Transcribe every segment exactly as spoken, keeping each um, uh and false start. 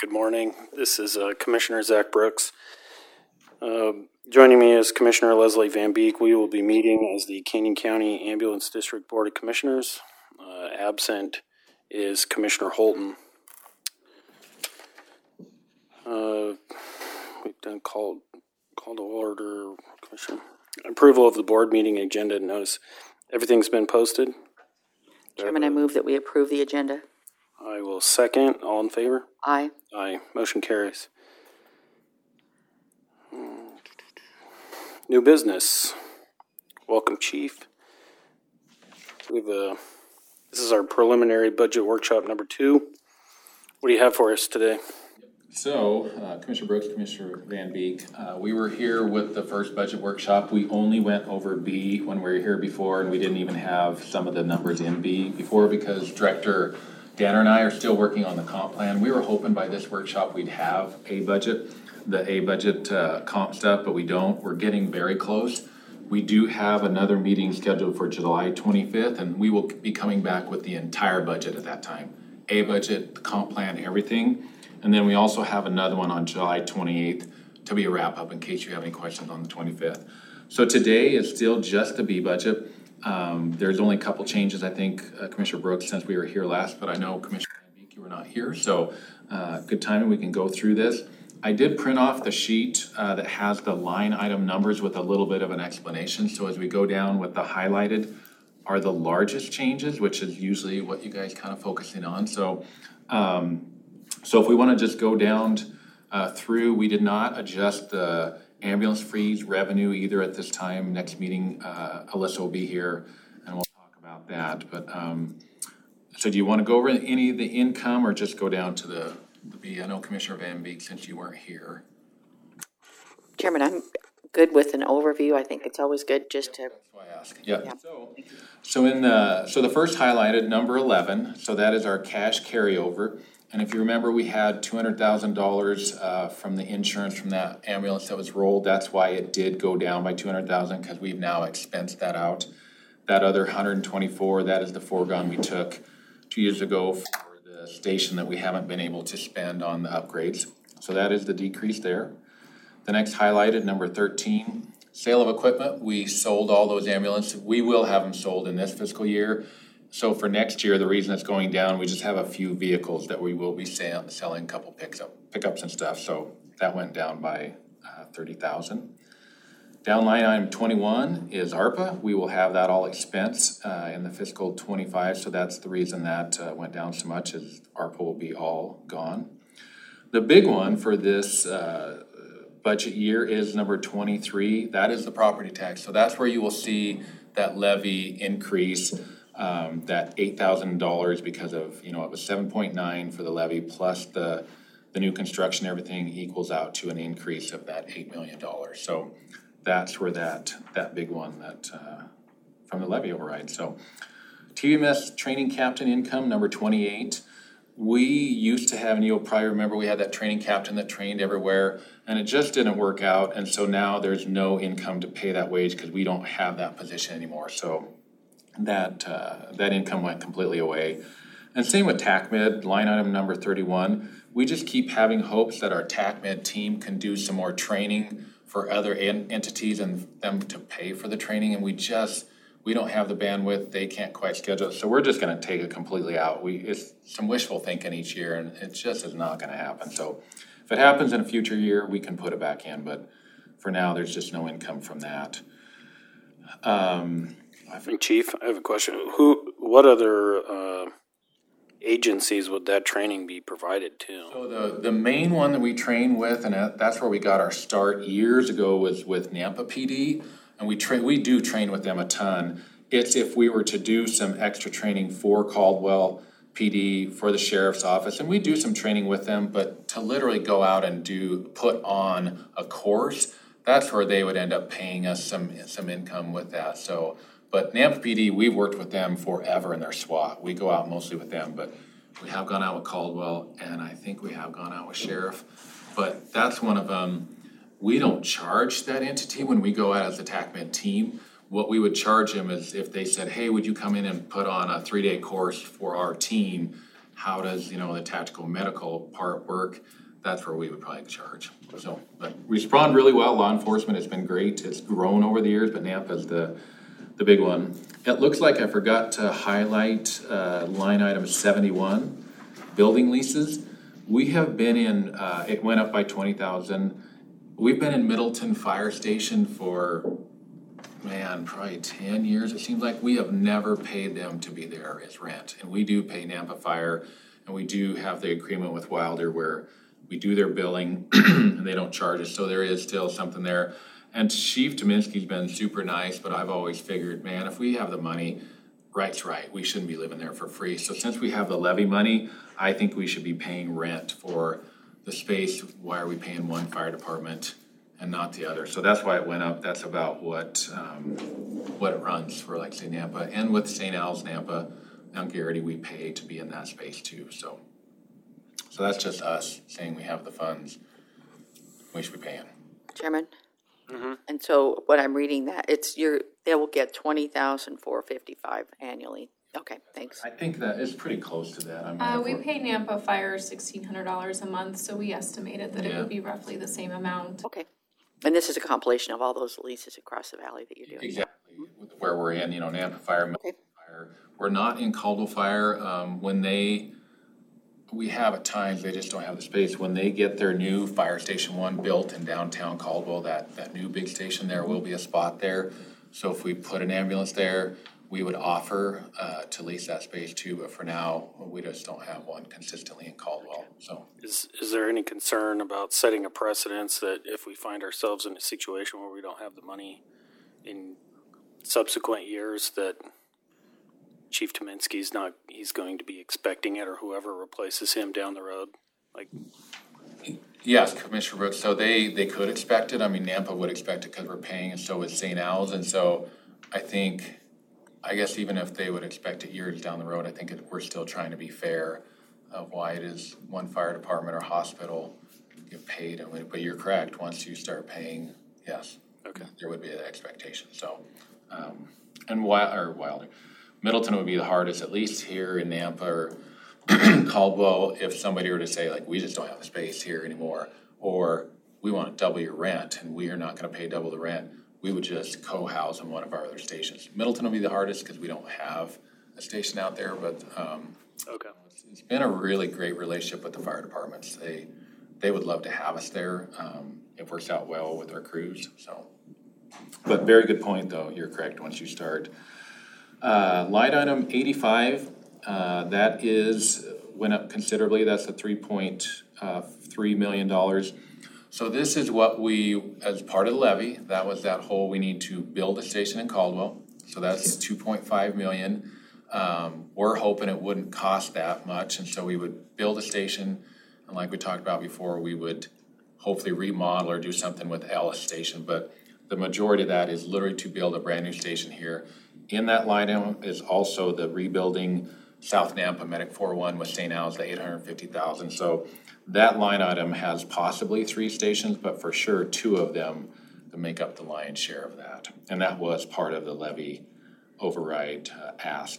Good morning. This is uh, Commissioner Zach Brooks. Uh, joining me is Commissioner Leslie Van Beek. We will be meeting as the Canyon County Ambulance District Board of Commissioners. Uh, absent is Commissioner Holton. Uh, we've done called call to order. Commissioner. Approval of the board meeting agenda notice. Everything's been posted. Chairman, I move that we approve the agenda. I will second. All in favor? Aye. Aye. Motion carries. New business. Welcome, Chief. We've uh, this is our preliminary budget workshop number two. What do you have for us today? So, uh, Commissioner Brooks, Commissioner Van Beek, uh, we were here with the first budget workshop. We only went over B when we were here before, and we didn't even have some of the numbers in B before because Director Danner and I are still working on the comp plan. We were hoping by this workshop we'd have a budget, the A budget uh, comp stuff, but we don't. We're getting very close. We do have another meeting scheduled for July twenty-fifth, and we will be coming back with the entire budget at that time. A budget, the comp plan, everything. And then we also have another one on July twenty-eighth to be a wrap up in case you have any questions on the twenty-fifth. So today is still just the B budget. Um, there's only a couple changes, I think, uh, Commissioner Brooks, since we were here last, but I know Commissioner Van Beek, you were not here. So uh, good timing, we can go through this. I did print off the sheet uh, that has the line item numbers with a little bit of an explanation. So as we go down with the highlighted are the largest changes, which is usually what you guys kind of focusing on. So um, So if we want to just go down uh, through, we did not adjust the ambulance fees revenue either at this time. Next meeting, uh, Alyssa will be here and we'll talk about that. But um, so do you want to go over any of the income or just go down to the, the B? I know Commissioner Van Beek, since you weren't here. Chairman, I'm good with an overview. I think it's always good just to. That's why I asked. Yeah. Yeah. So, so in the so the first highlighted number eleven. So that is our cash carryover. And if you remember, we had two hundred thousand dollars uh, from the insurance from that ambulance that was rolled. That's why it did go down by two hundred thousand dollars because we've now expensed that out. That other one hundred twenty-four, that is the foregone we took two years ago for the station that we haven't been able to spend on the upgrades. So that is the decrease there. The next highlighted, number thirteen, sale of equipment. We sold all those ambulances. We will have them sold in this fiscal year. So for next year, the reason it's going down, we just have a few vehicles that we will be sell, selling, a couple picks up, pickups and stuff. So that went down by uh, thirty thousand. Down line item twenty-one is ARPA. We will have that all expense uh, in the fiscal twenty-five. So that's the reason that uh, went down so much, is ARPA will be all gone. The big one for this uh, budget year is number twenty-three. That is the property tax. So that's where you will see that levy increase. Um, that eight thousand dollars because of, you know, it was seven point nine for the levy plus the the new construction, everything equals out to an increase of that eight million dollars. So that's where that that big one that uh, from the levy override. So T V M S training captain income, number twenty-eight. We used to have, and you'll probably remember, we had that training captain that trained everywhere, and it just didn't work out. And so now there's no income to pay that wage because we don't have that position anymore. So that uh, that income went completely away. And same with TACMed, line item number thirty-one. We just keep having hopes that our TACMed team can do some more training for other en- entities and them to pay for the training. And we just, we don't have the bandwidth. They can't quite schedule it. So we're just going to take it completely out. We It's some wishful thinking each year, and it just is not going to happen. So if it happens in a future year, we can put it back in. But for now, there's just no income from that. Um... I think, Chief, I have a question. Who, what other uh, agencies would that training be provided to? So the, the main one that we train with, and that's where we got our start years ago, was with Nampa P D, and we train. We do train with them a ton. It's if we were to do some extra training for Caldwell P D, for the sheriff's office, and we do some training with them, but to literally go out and do put on a course, that's where they would end up paying us some some income with that. So. But Nampa P D, we've worked with them forever in their SWAT. We go out mostly with them, but we have gone out with Caldwell, and I think we have gone out with Sheriff. But that's one of them. We don't charge that entity when we go out as a TACMed team. What we would charge them is if they said, hey, would you come in and put on a three-day course for our team, how does, you know, the tactical medical part work? That's where we would probably charge. So, but we respond really well. Law enforcement has been great. It's grown over the years, but NAMPA is the, the big one. It looks like I forgot to highlight uh, line item seventy-one, building leases. We have been in, uh, it went up by twenty thousand. We've been in Middleton Fire Station for, man, probably ten years. It seems like we have never paid them to be there as rent. And we do pay NAMPA Fire, and we do have the agreement with Wilder where we do their billing and they don't charge us. So there is still something there. And Chief Tominski's been super nice, but I've always figured, man, if we have the money, right's right. We shouldn't be living there for free. So since we have the levy money, I think we should be paying rent for the space. Why are we paying one fire department and not the other? So that's why it went up. That's about what um, what it runs for, like, say, NAMPA. And with Saint Al's NAMPA and Garrity, we pay to be in that space too. So, so that's just us saying we have the funds. We should be paying. Chairman? Mm-hmm. And so what I'm reading that, it's your, they will get twenty thousand four hundred fifty-five annually. Okay, thanks. I think that is pretty close to that. I mean, Uh, if we we're- pay NAMPA Fire sixteen hundred dollars a month, so we estimated that it Yeah. would be roughly the same amount. Okay. And this is a compilation of all those leases across the valley that you're doing. Exactly, where we're in, you know, NAMPA Fire, Middleton Fire. We're not in Caldwell Fire. Um, when they, we have at times, they just don't have the space. When they get their new Fire Station One built in downtown Caldwell, that, that new big station, there will be a spot there. So if we put an ambulance there, we would offer uh, to lease that space too. But for now, we just don't have one consistently in Caldwell, so. Is, is there any concern about setting a precedence that if we find ourselves in a situation where we don't have the money in subsequent years, that Chief Tominski's not, he's going to be expecting it, or whoever replaces him down the road? Like, Yes, Commissioner Brooks, so they, they could expect it. I mean, NAMPA would expect it because we're paying, and so is Saint Al's. And so I think, I guess even if they would expect it years down the road, I think it, we're still trying to be fair of why it is one fire department or hospital get paid. And we- But you're correct, once you start paying, yes, okay. there would be an expectation. So, um, and Wild, or Wilder, Middleton would be the hardest, at least here in Nampa or Caldwell, if somebody were to say, like, we just don't have the space here anymore, or we want to double your rent and we are not going to pay double the rent, we would just co-house in one of our other stations. Middleton will be the hardest because we don't have a station out there, but um, Okay. it's, it's been a really great relationship with the fire departments. They they would love to have us there. Um, it works out well with our crews. So, but very good point, though. You're correct. Once you start, uh, line item eighty-five, uh, that is went up considerably. That's the three point three million dollars. So this is what we, as part of the levy, that was that whole, we need to build a station in Caldwell. So that's two point five million. Um, we're hoping it wouldn't cost that much. And so we would build a station. And like we talked about before, we would hopefully remodel or do something with Ellis Station. But the majority of that is literally to build a brand new station here. In that line item is also the rebuilding South Nampa Medic four one with Saint Al's, the eight hundred fifty thousand. So that line item has possibly three stations, but for sure two of them that make up the lion's share of that. And that was part of the levy override uh, ask.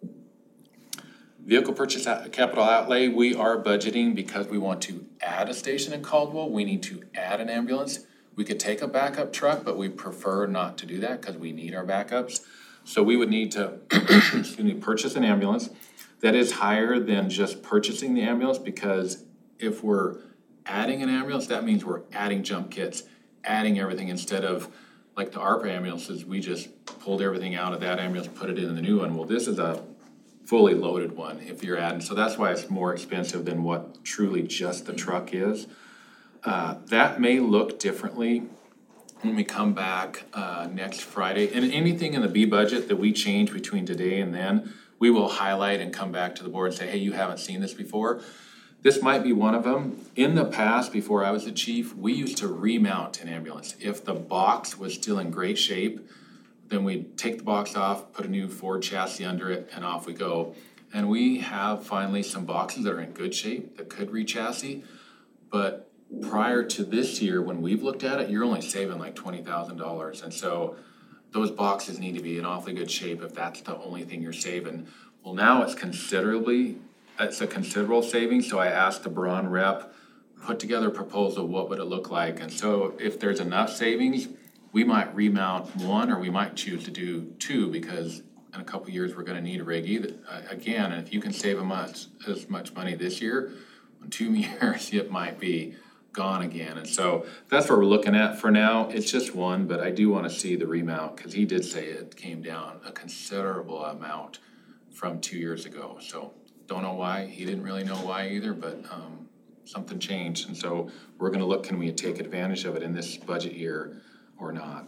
Vehicle purchase out, capital outlay, we are budgeting because we want to add a station in Caldwell. We need to add an ambulance. We could take a backup truck, but we prefer not to do that because we need our backups. So we would need to excuse me, purchase an ambulance. That is higher than just purchasing the ambulance, because if we're adding an ambulance, that means we're adding jump kits, adding everything, instead of like the ARPA ambulances, we just pulled everything out of that ambulance, put it in the new one. Well, this is a fully loaded one if you're adding. So that's why it's more expensive than what truly just the truck is. Uh, that may look differently when we come back uh, next Friday. And anything in the B budget that we change between today and then, we will highlight and come back to the board and say, hey, you haven't seen this before. This might be one of them. In the past, before I was the chief, we used to remount an ambulance. If the box was still in great shape, then we'd take the box off, put a new Ford chassis under it, and off we go. And we have finally some boxes that are in good shape that could re-chassis. But prior to this year, when we've looked at it, you're only saving like twenty thousand dollars. And so those boxes need to be in awfully good shape if that's the only thing you're saving. Well, now it's considerably it's a considerable savings, so I asked the Braun rep, put together a proposal, what would it look like? And so if there's enough savings, we might remount one, or we might choose to do two, because in a couple of years, we're gonna need a rig either, uh, again, and if you can save a much, as much money this year, in two years, it might be gone again. And so that's what we're looking at for now. It's just one, but I do wanna see the remount, because he did say it came down a considerable amount from two years ago. So don't know why, he didn't really know why either, but, um, something changed. And so we're gonna look, can we take advantage of it in this budget year or not?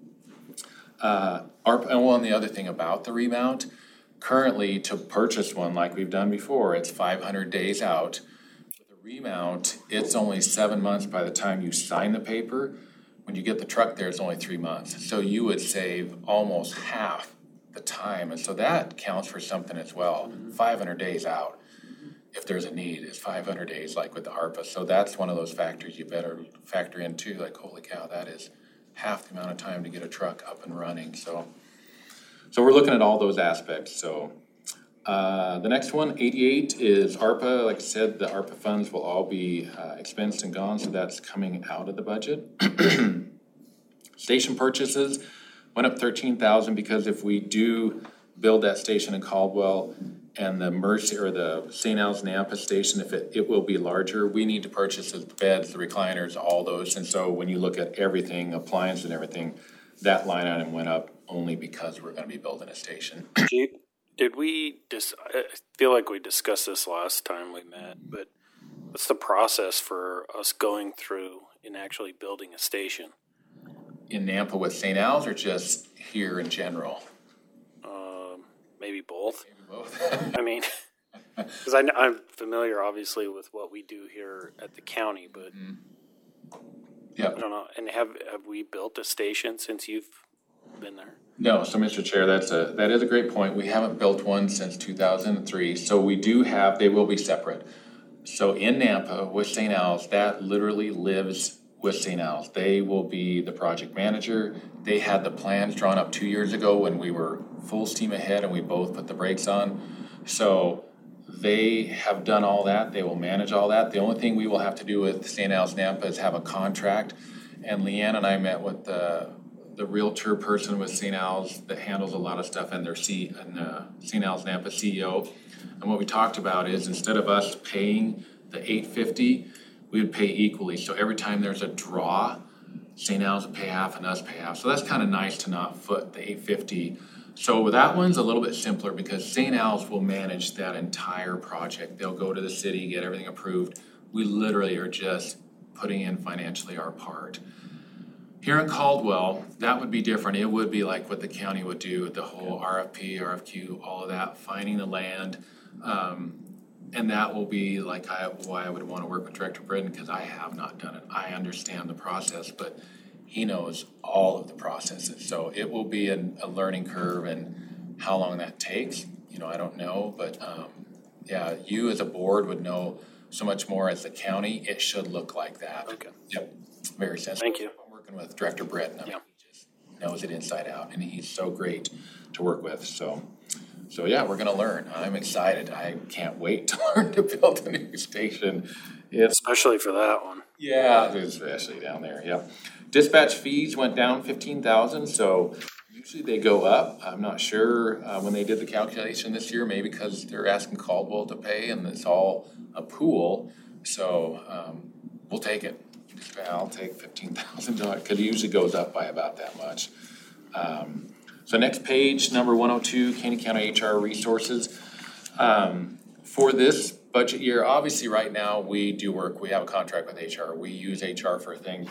Uh, our, and one, the other thing about the remount, currently to purchase one like we've done before, it's five hundred days out. With a remount, it's only seven months by the time you sign the paper. When you get the truck there, it's only three months. So you would save almost half the time. And so that counts for something as well. five hundred days out, if there's a need, is five hundred days like with the ARPA. So that's one of those factors you better factor in too, like, holy cow, that is half the amount of time to get a truck up and running. So so we're looking at all those aspects. So uh, the next one, eighty-eight, is ARPA. Like I said, the ARPA funds will all be uh, expensed and gone, so that's coming out of the budget. Station purchases went up thirteen thousand because if we do build that station in Caldwell, and the Mercy or the Saint Al's Nampa station, if it, it will be larger, we need to purchase the beds, the recliners, all those. And so when you look at everything, appliance and everything, that line item went up only because we're going to be building a station. Did we, dis- I feel like we discussed this last time we met, but what's the process for us going through and actually building a station? In Nampa with Saint Al's, or just here in general? Um, maybe both. Maybe both. I mean, because I'm familiar, obviously, with what we do here at the county, but Yeah. I don't know. And have have we built a station since you've been there? No, so Mister Chair, that's a, that is a great point. We haven't built one since two thousand three, so we do have, they will be separate. So in Nampa with Saint Al's, that literally lives with Saint Al's. They will be the project manager. They had the plans drawn up two years ago when we were full steam ahead and we both put the brakes on. So they have done all that. They will manage all that. The only thing we will have to do with Saint Al's Nampa is have a contract. And Leanne and I met with the the realtor person with Saint Al's that handles a lot of stuff, and their C and uh, Saint Al's Nampa C E O. And what we talked about is instead of us paying the eight fifty, we would pay equally. So every time there's a draw, Saint Al's would pay half and us pay half. So that's kind of nice to not foot the eight fifty. So that one's a little bit simpler because Saint Al's will manage that entire project. They'll go to the city, get everything approved. We literally are just putting in financially our part. Here in Caldwell, that would be different. It would be like what the county would do, the whole R F P, R F Q, all of that, finding the land. Um, and that will be like I, why I would want to work with Director Britton, because I have not done it. I understand the process, but he knows all of the processes. So it will be an, a learning curve, and how long that takes, you know, I don't know. But um, yeah, you as a board would know so much more. As the county, it should look like that. Okay. Yep. Very sensitive. Thank you. With Director Britton. I mean, Yeah. He just knows it inside out, and he's so great to work with. So, so yeah, we're going to learn. I'm excited. I can't wait to learn to build a new station. It's, Especially for that one. yeah, especially down there. Yeah. Dispatch fees went down fifteen thousand. So usually they go up. I'm not sure uh, when they did the calculation this year, maybe because they're asking Caldwell to pay, and it's all a pool. So um, we'll take it. I'll take fifteen thousand dollars, because it usually goes up by about that much. Um, so next page, number one oh two, Caney County H R resources. Um, for this budget year, obviously right now we do work, we have a contract with H R. We use H R for things.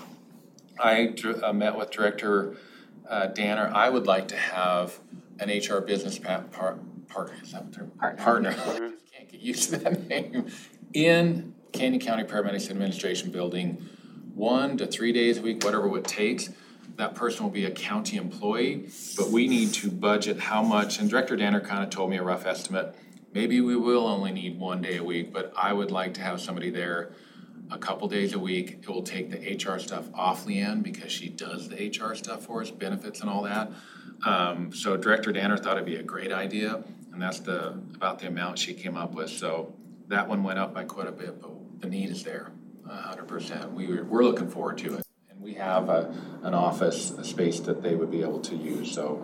I uh, met with Director uh, Danner. I would like to have an H R business pa- par- partner, is that what they're? Partner. Partner. Can't get used to that name. In Caney County Paramedics Administration Building, one to three days a week, whatever it takes. That person will be a county employee, but we need to budget how much, and Director Danner kind of told me a rough estimate. Maybe we will only need one day a week, but I would like to have somebody there a couple days a week. It will take the H R stuff off Leanne, because she does the H R stuff for us, benefits and all that. Um, so Director Danner thought it'd be a great idea, and that's the about the amount she came up with. So that one went up by quite a bit, but the need is there, a hundred percent. We were, we're looking forward to it. And we have a, an office, a space that they would be able to use, so.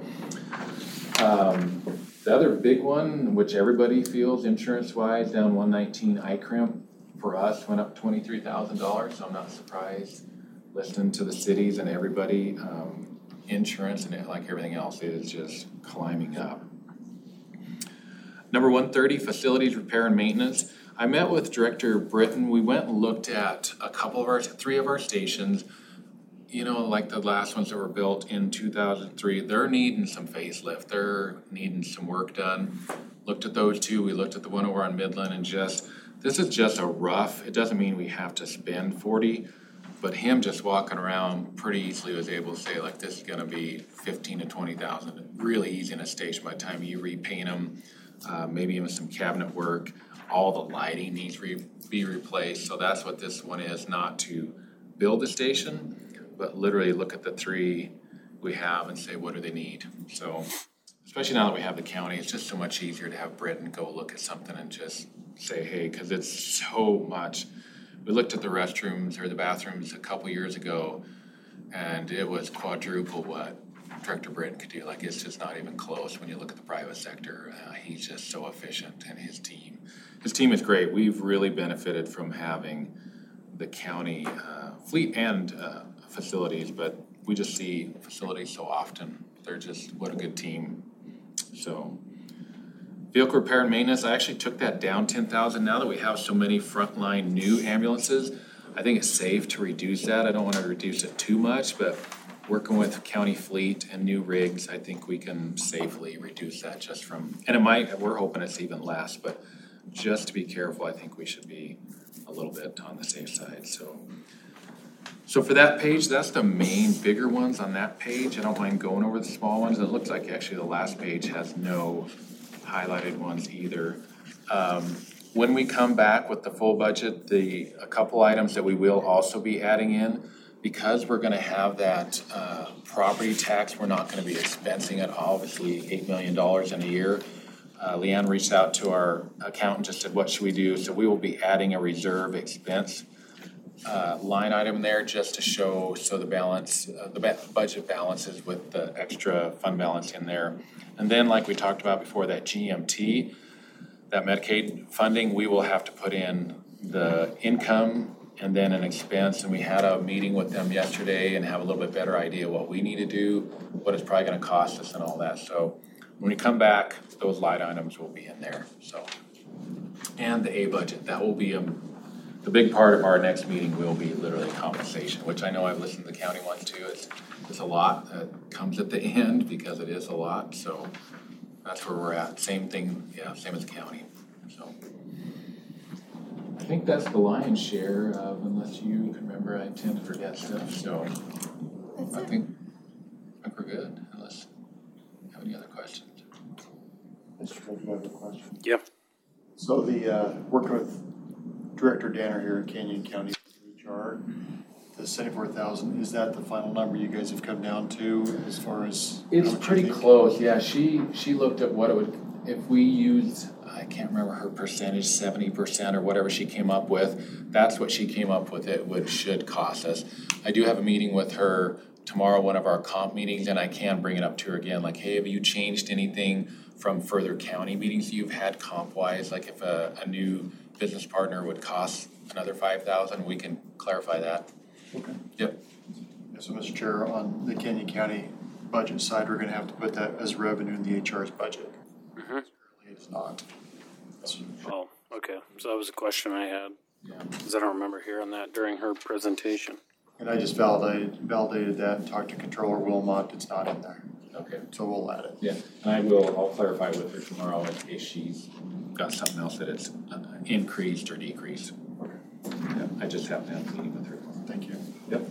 Um, the other big one, which everybody feels insurance-wise, down one nineteen, I C R I M for us went up twenty-three thousand dollars, so I'm not surprised. Listening to the cities and everybody, um, insurance and it, like everything else, it is just climbing up. Number one thirty, facilities repair and maintenance. I met with Director Britton. We went and looked at a couple of our, three of our stations. You know, like the last ones that were built in two thousand three, they're needing some facelift. They're needing some work done. Looked at those two. We looked at the one over on Midland and just, this is just a rough, it doesn't mean we have to spend forty, but him just walking around pretty easily was able to say like, this is gonna be fifteen to twenty thousand. Really easy in a station by the time you repaint them, uh, maybe even some cabinet work. All the lighting needs to re- be replaced. So that's what this one is, not to build a station, but literally look at the three we have and say, what do they need? So, especially now that we have the county, it's just so much easier to have Britton go look at something and just say, hey, because it's so much. We looked at the restrooms or the bathrooms a couple years ago, and it was quadruple what Director Britton could do. Like, it's just not even close when you look at the private sector. Uh, he's just so efficient, and his team. His team is great. We've really benefited from having the county uh, fleet and uh, facilities, but we just see facilities so often. They're just, what a good team. So, vehicle repair and maintenance, I actually took that down ten thousand. Now that we have so many frontline new ambulances, I think it's safe to reduce that. I don't want to reduce it too much, but working with county fleet and new rigs, I think we can safely reduce that just from, and it might, we're hoping it's even less, but just to be careful, I think we should be a little bit on the safe side, so. So for that page, that's the main bigger ones on that page. I don't mind going over the small ones. It looks like actually the last page has no highlighted ones either. Um, when we come back with the full budget, the a couple items that we will also be adding in, because we're gonna have that uh, property tax, we're not gonna be expensing it, obviously eight million dollars in a year. Uh, Leanne reached out to our accountant, just said, what should we do? So we will be adding a reserve expense Uh, line item there just to show, so the balance, uh, the ba- budget balances with the extra fund balance in there. And then like we talked about before, that G M T, that Medicaid funding, we will have to put in the income and then an expense. And we had a meeting with them yesterday and have a little bit better idea what we need to do, what it's probably gonna cost us and all that. So when we come back, those line items will be in there, so. And the A budget, that will be a The big part of our next meeting will be literally compensation, which I know I've listened to the county ones too. It's, it's a lot that comes at the end because it is a lot. So that's where we're at. Same thing, yeah, same as the county. So I think that's the lion's share of, unless you can remember, I tend to forget stuff. So I think, I think we're good, unless you have any other questions. Mister Craig, do you have a question? Yeah. So the, uh, working with Director Danner here in Canyon County H R, the seventy-four thousand, is that the final number you guys have come down to as far as? It's pretty close, yeah. She she looked at what it would, if we used, I can't remember her percentage, seventy percent or whatever she came up with. That's what she came up with it would should cost us. I do have a meeting with her tomorrow, one of our comp meetings, and I can bring it up to her again, like, hey, have you changed anything from further county meetings you've had comp-wise? Like if a, a new business partner would cost another five thousand, we can clarify that. Okay. Yep. Yeah, so Mister Chair, on the Canyon County budget side, we're gonna have to put that as revenue in the H R's budget. Mm-hmm. Currently it's not. So, Oh, okay. So that was a question I had, Yeah. because I don't remember hearing that during her presentation. and I just validated, validated that and talked to Controller Wilmot, it's not in there. Okay. So we'll add it. Yeah, and I will, I'll clarify with her tomorrow if, if she's got something else that it's uh, increased or decreased. Okay, Yeah, I just have to have a meeting with her. thank you. Yep.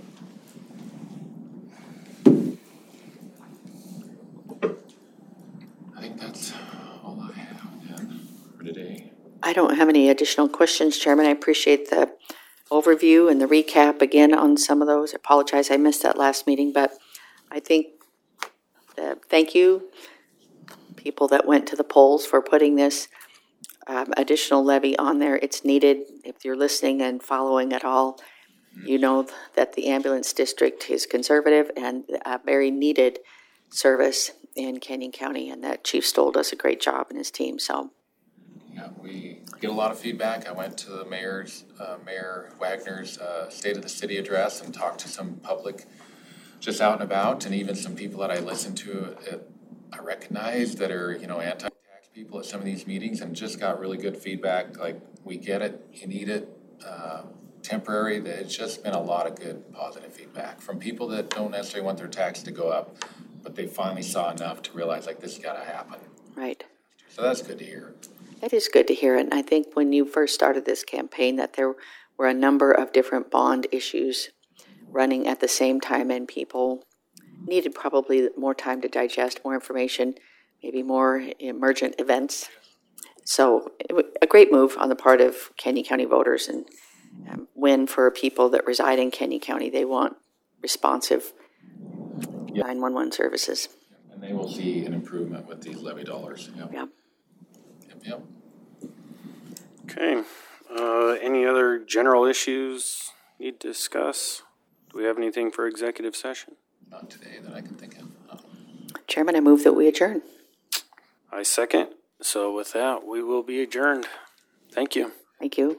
I think that's all I have then for today. I don't have any additional questions, Chairman. I appreciate the overview and the recap again on some of those. I apologize, I missed that last meeting, but I think, uh, thank you, people that went to the polls, for putting this um, additional levy on there. It's needed. If you're listening and following at all, you know that the ambulance district is conservative and a very needed service in Canyon County, and that Chief Stoll does a great job and his team. So, Yeah, we get a lot of feedback. I went to the mayor's, uh, Mayor Wagner's uh, State of the City address and talked to some public just out and about, and even some people that I listen to that I recognize that are, you know, anti-tax people at some of these meetings, and just got really good feedback. Like, we get it, you need it, uh, temporary. It's just been a lot of good positive feedback from people that don't necessarily want their tax to go up, but they finally saw enough to realize, like, this has got to happen. right. So that's good to hear. It is good to hear. And I think when you first started this campaign that there were a number of different bond issues running at the same time, and people needed probably more time to digest more information, maybe more emergent events. So it was a great move on the part of Canyon County voters, and um, win for people that reside in Canyon County. They want responsive Yep. nine one one services. And they will see an improvement with these levy dollars. Yep. Yeah. Yep, yep. Okay. Uh, any other general issues need to discuss? Do we have anything for executive session? Not today that I can think of. No. Chairman, I move that we adjourn. I second. So with that, we will be adjourned. Thank you. Thank you.